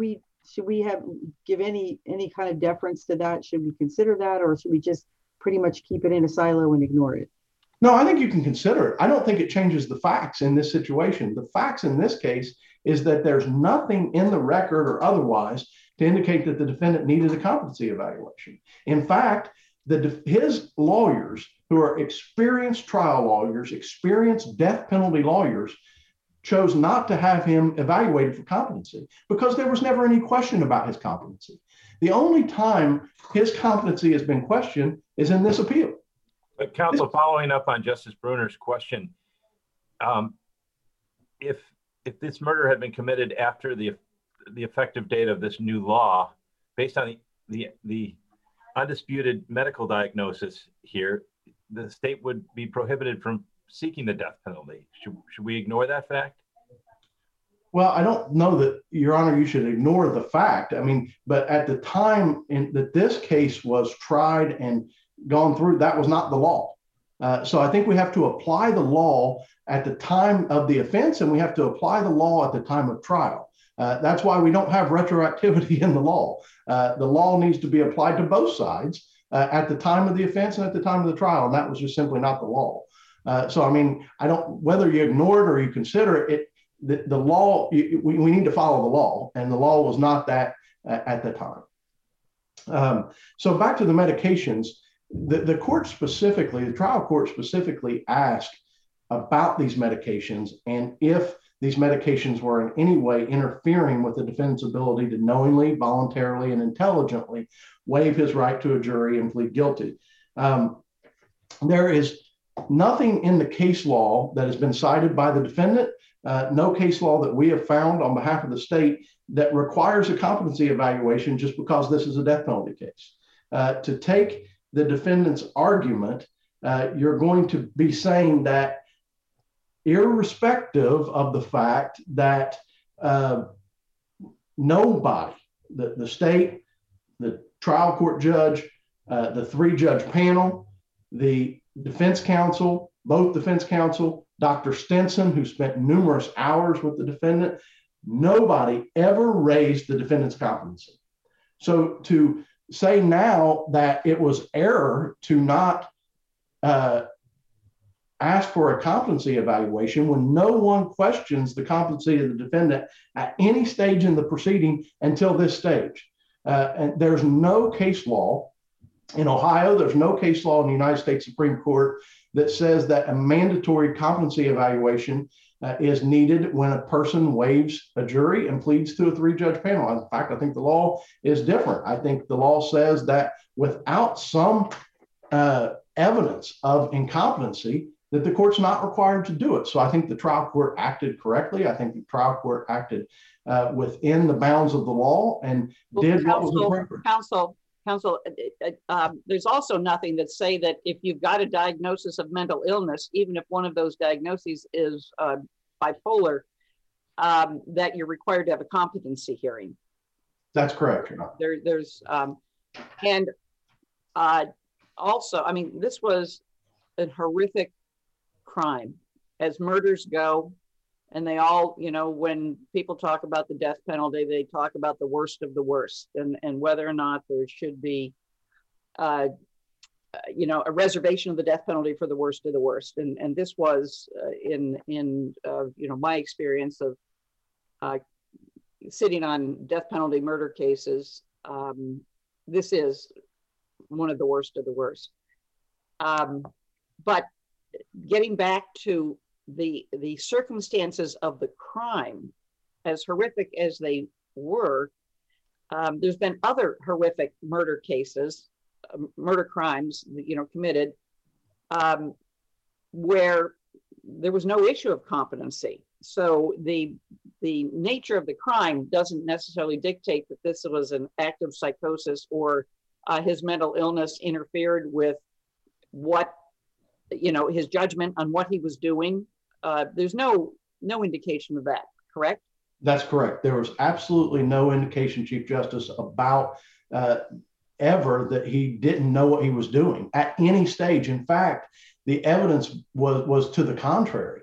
give any kind of deference to that? Should we consider that, or should we just pretty much keep it in a silo and ignore it? No, I think you can consider it. I don't think it changes the facts in this situation. The facts in this case is that there's nothing in the record or otherwise to indicate that the defendant needed a competency evaluation. In fact, his lawyers, who are experienced trial lawyers, experienced death penalty lawyers, chose not to have him evaluated for competency because there was never any question about his competency. The only time his competency has been questioned is in this appeal. But counsel, following up on Justice Bruner's question, if this murder had been committed after the effective date of this new law, based on the undisputed medical diagnosis here, the state would be prohibited from seeking the death penalty. Should we ignore that fact? Well, I don't know that, Your Honor, you should ignore the fact. I mean, but at the time that this case was tried and gone through, that was not the law. So I think we have to apply the law at the time of the offense, and we have to apply the law at the time of trial. That's why we don't have retroactivity in the law. The law needs to be applied to both sides at the time of the offense and at the time of the trial, and that was just simply not the law. So, I mean, whether you ignore it or you consider it, the law, we need to follow the law, and the law was not that at the time. So back to the medications, the court specifically, the trial court specifically asked about these medications and if these medications were in any way interfering with the defendant's ability to knowingly, voluntarily, and intelligently waive his right to a jury and plead guilty. There is nothing in the case law that has been cited by the defendant, no case law that we have found on behalf of the state that requires a competency evaluation just because this is a death penalty case. To take the defendant's argument, you're going to be saying that irrespective of the fact that nobody, the state, the trial court judge, the 3-judge panel, the defense counsel, both defense counsel, Dr. Stinson, who spent numerous hours with the defendant, nobody ever raised the defendant's competency. So to say now that it was error to not ask for a competency evaluation when no one questions the competency of the defendant at any stage in the proceeding until this stage. And there's no case law in Ohio, there's no case law in the United States Supreme Court that says that a mandatory competency evaluation is needed when a person waives a jury and pleads to a 3-judge panel. In fact, I think the law is different. I think the law says that without some evidence of incompetency, that the court's not required to do it. So I think the trial court acted correctly. I think the trial court acted within the bounds of the law and did what was appropriate. Counsel, there's also nothing that say that if you've got a diagnosis of mental illness, even if one of those diagnoses is bipolar, that you're required to have a competency hearing. That's correct. Also, I mean, this was a horrific crime, as murders go. And they all, you know, when people talk about the death penalty, they talk about the worst of the worst, and whether or not there should be, you know, a reservation of the death penalty for the worst of the worst. And this was in you know, my experience of sitting on death penalty murder cases. This is one of the worst of the worst. But getting back to the circumstances of the crime, as horrific as they were, there's been other horrific murder cases, murder crimes, committed, where there was no issue of competency. So the nature of the crime doesn't necessarily dictate that this was an act of psychosis or his mental illness interfered with what, his judgment on what he was doing. There's no indication of that, correct? That's correct. There was absolutely no indication, Chief Justice, about ever that he didn't know what he was doing at any stage. In fact, the evidence was to the contrary.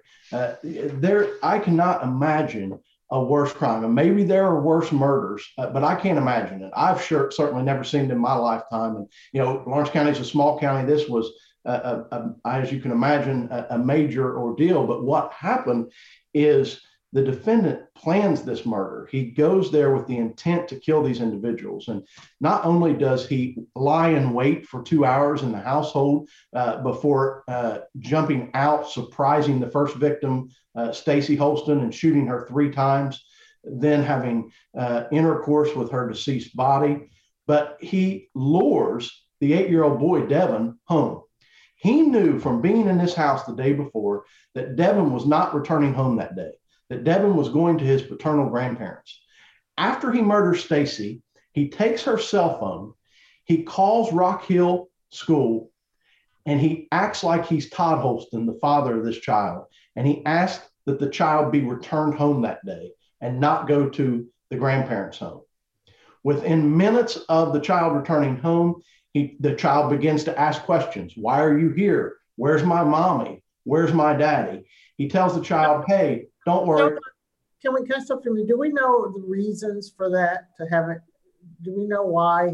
I cannot imagine a worse crime, and maybe there are worse murders, but I can't imagine it. I've certainly never seen it in my lifetime. And Lawrence County is a small county. This was, as you can imagine, a major ordeal. But what happened is the defendant plans this murder. He goes there with the intent to kill these individuals. And not only does he lie in wait for 2 hours in the household before jumping out, surprising the first victim, Stacy Holston, and shooting her 3 times, then having intercourse with her deceased body, but he lures the 8-year-old boy, Devin, home. He knew from being in this house the day before that Devin was not returning home that day, that Devin was going to his paternal grandparents. After he murders Stacy, he takes her cell phone, he calls Rock Hill School, and he acts like he's Todd Holston, the father of this child. And he asks that the child be returned home that day and not go to the grandparents' home. Within minutes of the child returning home, the child begins to ask questions. Why are you here? Where's my mommy? Where's my daddy? He tells the child, hey, don't worry. Can I stop from you? Do we know the reasons for that? Do we know why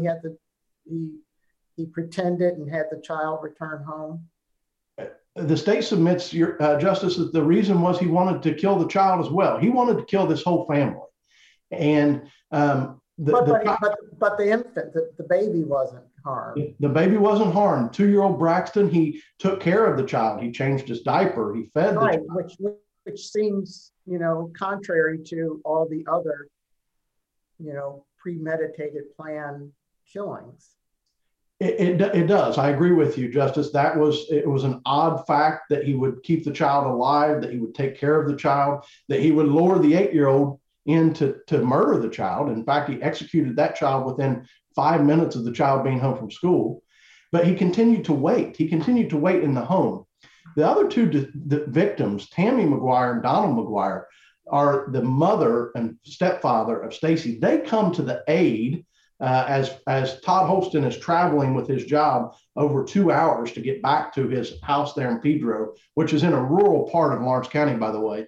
he pretended and had the child return home? The state submits, your Justice, that the reason was he wanted to kill the child as well. He wanted to kill this whole family. And but the infant, the baby wasn't harmed. The baby wasn't harmed. 2-year-old Braxton, he took care of the child. He changed his diaper. He fed the child. Which seems, contrary to all the other, premeditated planned killings. It does. I agree with you, Justice. It was an odd fact that he would keep the child alive, that he would take care of the child, that he would lure the 8-year-old in to murder the child. In fact, he executed that child within 5 minutes of the child being home from school. But he continued to wait. He continued to wait in the home. The other 2 victims, Tammy McGuire and Donald McGuire, are the mother and stepfather of Stacy. They come to the aid as Todd Holston is traveling with his job over 2 hours to get back to his house there in Pedro, which is in a rural part of Lawrence County, by the way.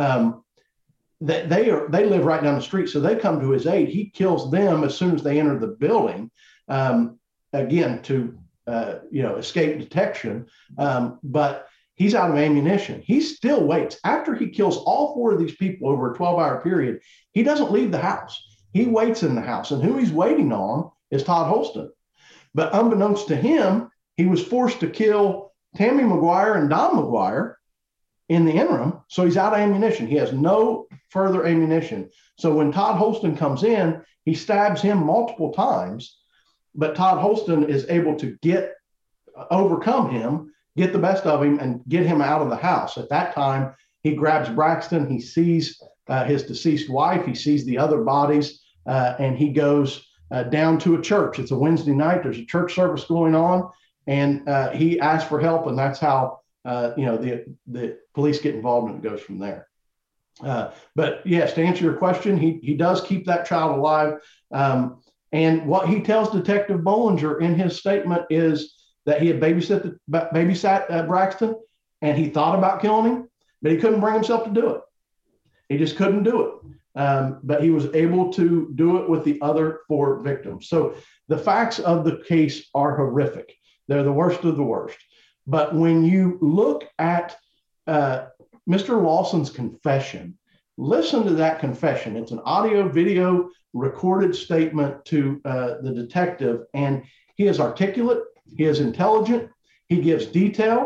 They live right down the street, so they come to his aid. He kills them as soon as they enter the building, again to escape detection. But he's out of ammunition. He still waits. After he kills all 4 of these people over a 12-hour period, he doesn't leave the house. He waits in the house, and who he's waiting on is Todd Holston. But unbeknownst to him, he was forced to kill Tammy McGuire and Don McGuire in the interim, so he's out of ammunition. He has no further ammunition. So when Todd Holston comes in, he stabs him multiple times, but Todd Holston is able to overcome him, get the best of him, and get him out of the house. At that time, he grabs Braxton. He sees his deceased wife. He sees the other bodies, and he goes down to a church. It's a Wednesday night. There's a church service going on, and he asks for help, and that's how the police get involved, and it goes from there. But yes, to answer your question, he does keep that child alive. And what he tells Detective Bollinger in his statement is that he had babysat Braxton, and he thought about killing him, but he couldn't bring himself to do it. He just couldn't do it. But he was able to do it with the other 4 victims. So the facts of the case are horrific. They're the worst of the worst. But when you look at Mr. Lawson's confession, listen to that confession. It's an audio video recorded statement to the detective, and he is articulate. He is intelligent. He gives detail.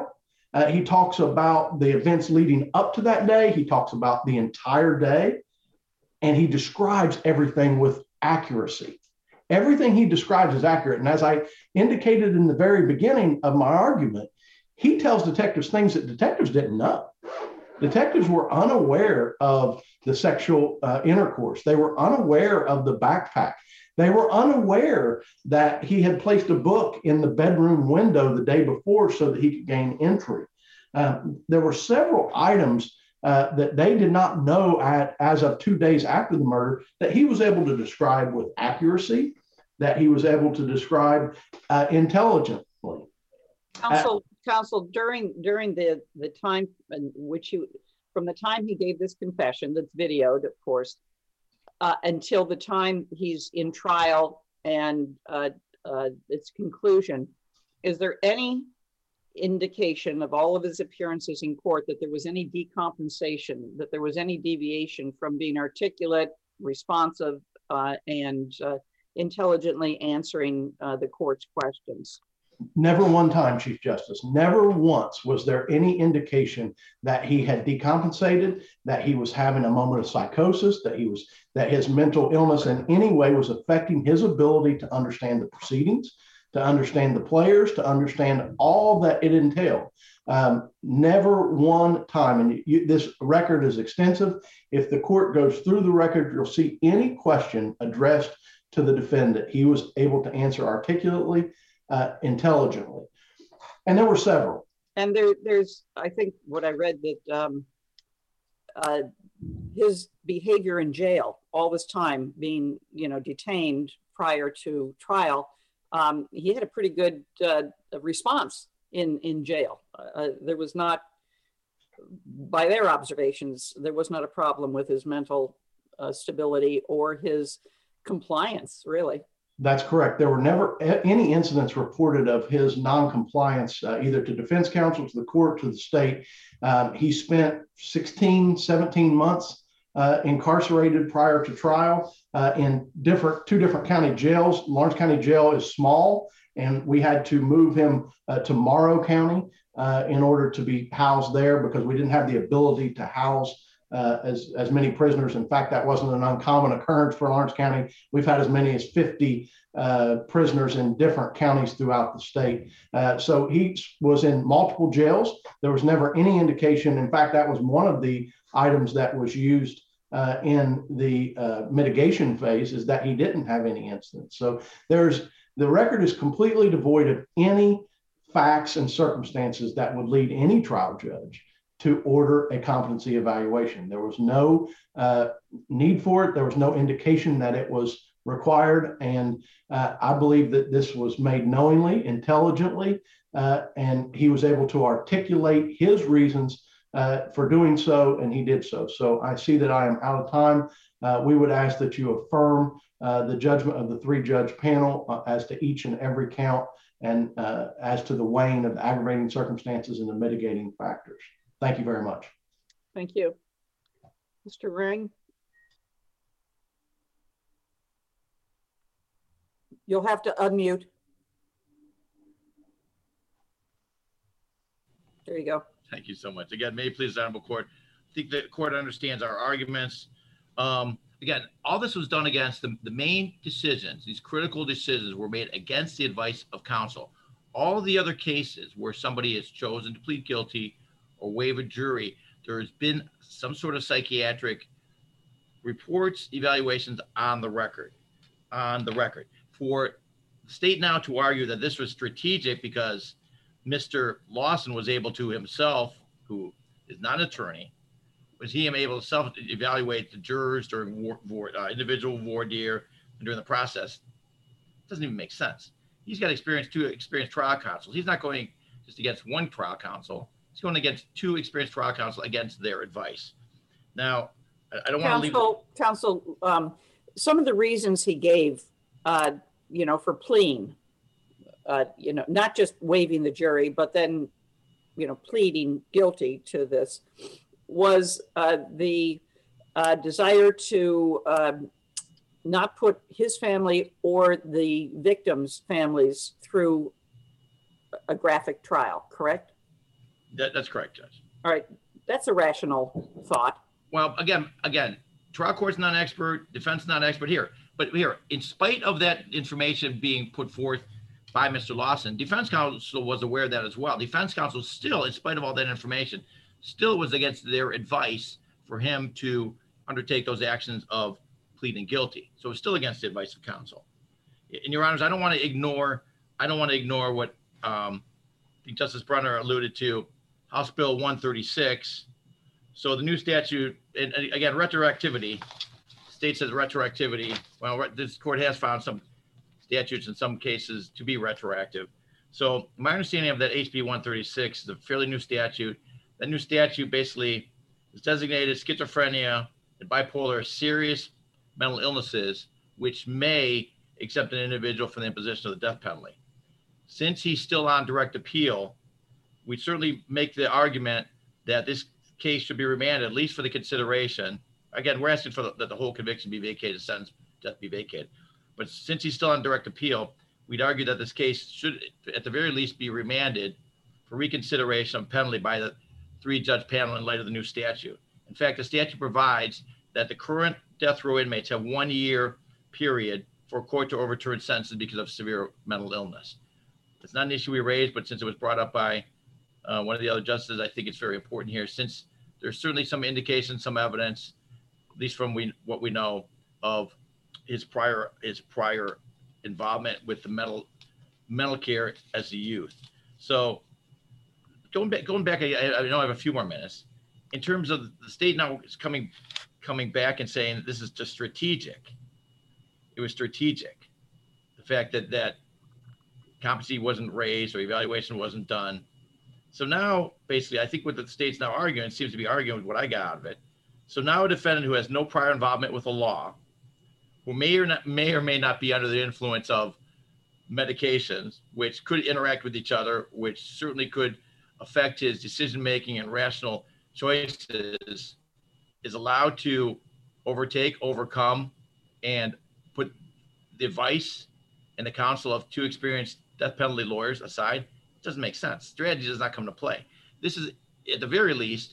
He talks about the events leading up to that day. He talks about the entire day, and he describes everything with accuracy. Everything he describes is accurate. And as I indicated in the very beginning of my argument, he tells detectives things that detectives didn't know. Detectives were unaware of the sexual intercourse. They were unaware of the backpack. They were unaware that he had placed a book in the bedroom window the day before so that he could gain entry. There were several items that they did not know as of 2 days after the murder that he was able to describe with accuracy, that he was able to describe intelligently. Counsel, during the time in which from the time he gave this confession that's videoed, of course, until the time he's in trial and its conclusion, is there any indication of all of his appearances in court that there was any decompensation, that there was any deviation from being articulate, responsive, and intelligently answering the court's questions? Never one time, Chief Justice. Never once was there any indication that he had decompensated, that he was having a moment of psychosis, that his mental illness in any way was affecting his ability to understand the proceedings, to understand the players, to understand all that it entailed. Never one time, and this record is extensive. If the court goes through the record, you'll see any question addressed to the defendant, he was able to answer articulately, intelligently. And there were several. And there's, I think what I read that his behavior in jail all this time, being, detained prior to trial, he had a pretty good response in jail. There was not, by their observations, there was not a problem with his mental stability or his compliance, really. That's correct. There were never any incidents reported of his non-compliance, either to defense counsel, to the court, to the state. He spent 16, 17 months incarcerated prior to trial in two different county jails. Lawrence County Jail is small, and we had to move him to Morrow County in order to be housed there because we didn't have the ability to house as many prisoners. In fact, that wasn't an uncommon occurrence for Lawrence County. We've had as many as 50 prisoners in different counties throughout the state. So he was in multiple jails. There was never any indication. In fact, that was one of the items that was used in the mitigation phase, is that he didn't have any incidents. So the record is completely devoid of any facts and circumstances that would lead any trial judge to order a competency evaluation. There was no need for it. There was no indication that it was required. And I believe that this was made knowingly, intelligently, and he was able to articulate his reasons for doing so, and he did so. So I see that I am out of time. We would ask that you affirm the judgment of the 3-judge panel as to each and every count, and as to the weighing of the aggravating circumstances and the mitigating factors. Thank you very much. Thank you. Mr. Ring? You'll have to unmute. There you go. Thank you so much. Again, may it please the Honorable Court, I think the court understands our arguments. Again, all this was done against the main decisions. These critical decisions were made against the advice of counsel. All the other cases where somebody has chosen to plead guilty or waive a jury, there has been some sort of psychiatric reports, evaluations on the record. For the state now to argue that this was strategic because Mr. Lawson was able to himself, who is not an attorney, was he able to self-evaluate the jurors during individual voir dire and during the process? It doesn't even make sense. He's got two experienced trial counsels. He's not going just against one trial counsel. He's going against 2 experienced trial counsel against their advice. Now, I don't want to leave. Counsel, some of the reasons he gave, for pleading, not just waiving the jury, but then, pleading guilty to this, was the desire to not put his family or the victims' families through a graphic trial, correct? That's correct, Judge. All right, that's a rational thought. Well, again, trial court's not an expert, defense not an expert here. But here, in spite of that information being put forth by Mr. Lawson, defense counsel was aware of that as well. Defense counsel still, in spite of all that information, still was against their advice for him to undertake those actions of pleading guilty. So it's still against the advice of counsel. And Your Honors, I don't want to ignore what Justice Brunner alluded to, House Bill 136. So the new statute, and again, retroactivity, state says retroactivity. Well, this court has found some statutes in some cases to be retroactive. So my understanding of that HB 136 is a fairly new statute. That new statute basically is designated schizophrenia and bipolar serious mental illnesses, which may exempt an individual from the imposition of the death penalty. Since he's still on direct appeal, we certainly make the argument that this case should be remanded, at least for the consideration. Again, we're asking for that the whole conviction be vacated, sentence death be vacated. But since he's still on direct appeal, we'd argue that this case should, at the very least, be remanded for reconsideration of penalty by the 3-judge panel in light of the new statute. In fact, the statute provides that the current death row inmates have 1 year period for a court to overturn sentences because of severe mental illness. It's not an issue we raised, but since it was brought up by one of the other justices, I think it's very important here, since there's certainly some indication, some evidence, at least from what we know of his prior involvement with the mental care as a youth. So going back, I know I have a few more minutes. In terms of the state now is coming back and saying that this is just strategic. It was strategic. The fact that competency wasn't raised or evaluation wasn't done. So now, basically, I think what the state's now arguing seems to be arguing with what I got out of it. So now a defendant who has no prior involvement with the law, who may or may not be under the influence of medications, which could interact with each other, which certainly could affect his decision-making and rational choices, is allowed to overcome, and put the advice and the counsel of 2 experienced death penalty lawyers aside. It doesn't make sense. Strategy does not come to play. This is, at the very least,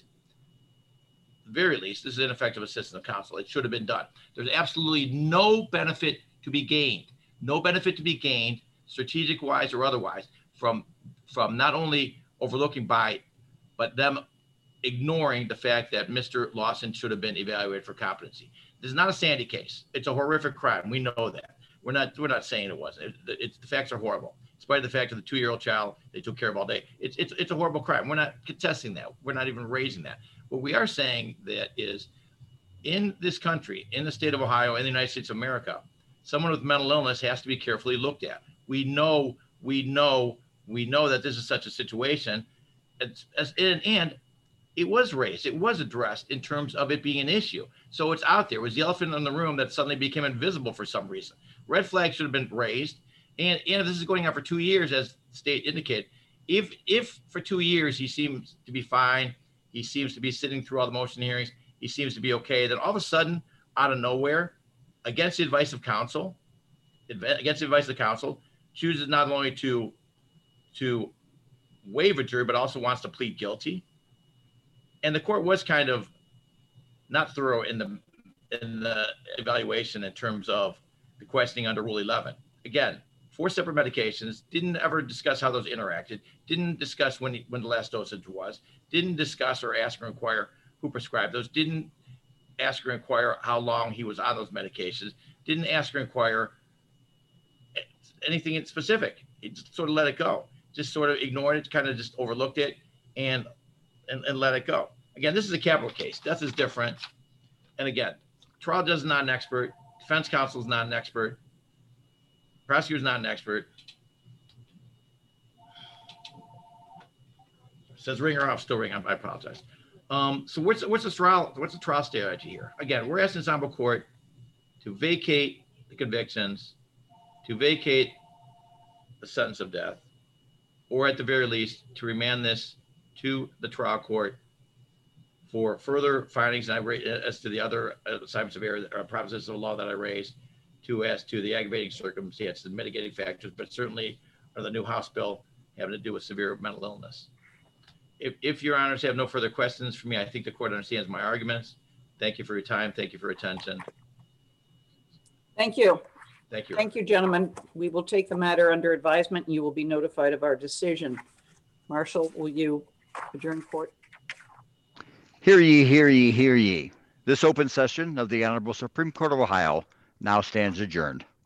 this is ineffective assistance of counsel. It should have been done. There's absolutely no benefit to be gained. No benefit to be gained, strategic-wise or otherwise, from not only overlooking but them ignoring the fact that Mr. Lawson should have been evaluated for competency. This is not a Sandy case. It's a horrific crime. We know that. We're not saying it wasn't. The facts are horrible. In spite of the fact of the 2-year-old child they took care of all day, it's a horrible crime. We're not contesting that. We're not even raising that. What we are saying that is, in this country, in the state of Ohio, in the United States of America, someone with mental illness has to be carefully looked at. We know that this is such a situation, and it was raised, it was addressed in terms of it being an issue. So it's out there. It was the elephant in the room that suddenly became invisible for some reason. Red flag should have been raised. And this is going on for 2 years, as the state indicated. If for 2 years he seems to be fine, he seems to be sitting through all the motion hearings, he seems to be okay, then all of a sudden, out of nowhere, against the advice of counsel, chooses not only to waive a jury, but also wants to plead guilty. And the court was kind of not thorough in the evaluation in terms of the questioning under Rule 11. Again, 4 separate medications, didn't ever discuss how those interacted, didn't discuss when the last dosage was, didn't discuss or ask or inquire who prescribed those, didn't ask or inquire how long he was on those medications, didn't ask or inquire anything in specific. He just sort of let it go, just sort of ignored it, kind of just overlooked it and let it go. Again, this is a capital case. Death is different. And again, trial judge is not an expert. Defense counsel is not an expert. Prosecutor is not an expert. Says ringer off, still ring. I apologize. So what's the trial strategy here? Again, we're asking Ensemble Court to vacate the convictions, to vacate the sentence of death, or at the very least to remand this to the trial court for further findings as to the other assignments of error or propositions of law that I raised, as to the aggravating circumstances and mitigating factors, but certainly the new House bill having to do with severe mental illness. If your honors have no further questions for me, I think the court understands my arguments. Thank you for your time. Thank you for your attention. Thank you. Thank you. Thank you, gentlemen. We will take the matter under advisement and you will be notified of our decision. Marshall, will you adjourn court? Hear ye, hear ye, hear ye. This open session of the Honorable Supreme Court of Ohio now stands adjourned.